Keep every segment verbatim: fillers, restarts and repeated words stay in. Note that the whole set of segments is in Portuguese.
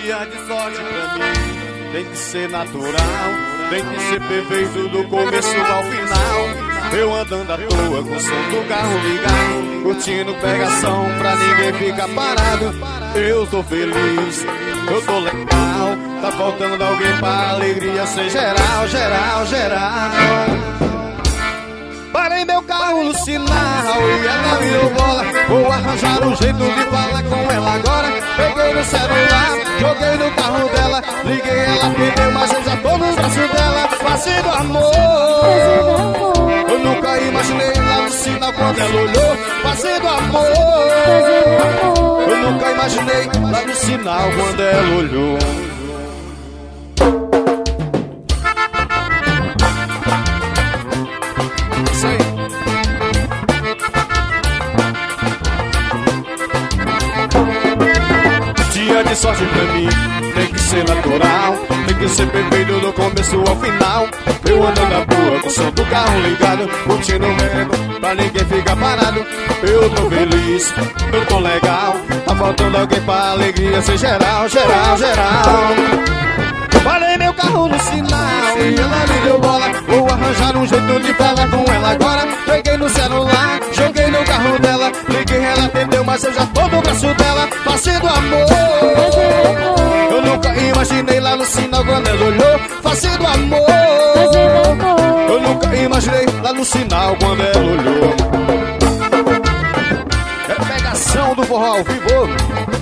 Dia de sorte pra mim tem que ser natural, tem que ser perfeito do começo ao final. Eu andando à toa com o som do carro ligado, curtindo pegação pra ninguém ficar parado. Eu tô feliz, eu tô legal, tá faltando alguém pra alegria ser geral, geral, geral. Parei meu carro no sinal e ela me deu bola. Vou arranjar um jeito de falar com ela agora. Peguei no celular, joguei no carro dela, liguei, ela atendeu, mas eu já tô no braço dela, fazendo amor. Eu nunca imaginei lá no sinal quando ela olhou, fazendo amor. Eu nunca imaginei lá no sinal quando ela olhou. Isso aí. Dia de sorte pra mim tem que ser natural, tem que ser perfeito do começo ao final. Eu ando na rua com o som do carro ligado, curtindo mesmo pra ninguém ficar parado. Eu tô feliz, eu tô legal, tá faltando alguém pra alegria ser geral, geral, geral. Parei meu carro no sinal e ela me deu bola. Vou arranjar um jeito de falar com ela agora. Peguei no celular, joguei no carro dela, liguei, ela atendeu, mas eu já tô no braço dela, fazendo amor. Eu nunca imaginei lá no sinal quando ela olhou, fazendo amor. Eu nunca imaginei lá no sinal quando ela olhou. É pegação do forró ao vivo.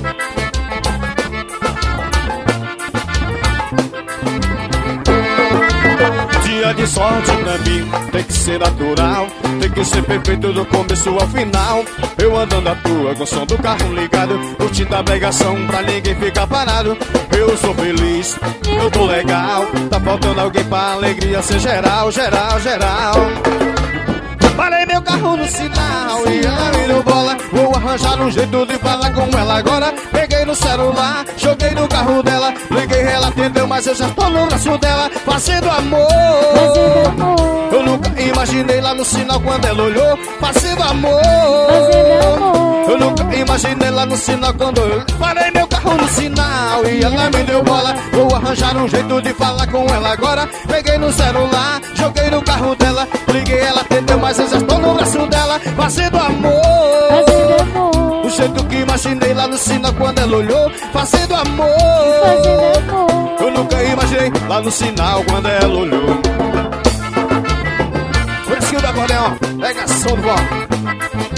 Dia de sorte pra mim tem que ser natural, tem que ser perfeito do começo ao final. Eu andando à toa com o som do carro ligado, curtindo a pregação pra ninguém ficar parado. Eu sou feliz, eu tô legal, tá faltando alguém pra alegria ser geral, geral, geral. Parei meu carro no sinal e ela me deu bola. Vou arranjar um jeito de falar com ela agora. Peguei no celular, joguei no carro dela, liguei, ela atendeu, mas eu já tô no braço dela, fazendo amor. Eu nunca imaginei lá no sinal quando ela olhou, fazendo amor. Eu nunca imaginei lá no sinal quando eu parei meu carro no sinal e ela me deu bola. Vou arranjar um jeito de falar com ela agora. Peguei no celular, joguei no carro dela, liguei, ela atendeu, mas eu já estou no braço dela, fazendo amor. O jeito que imaginei lá no sinal quando ela olhou, fazendo amor. Eu nunca imaginei lá no sinal quando ela olhou. Por isso que o do acordeão, pegação do bloco.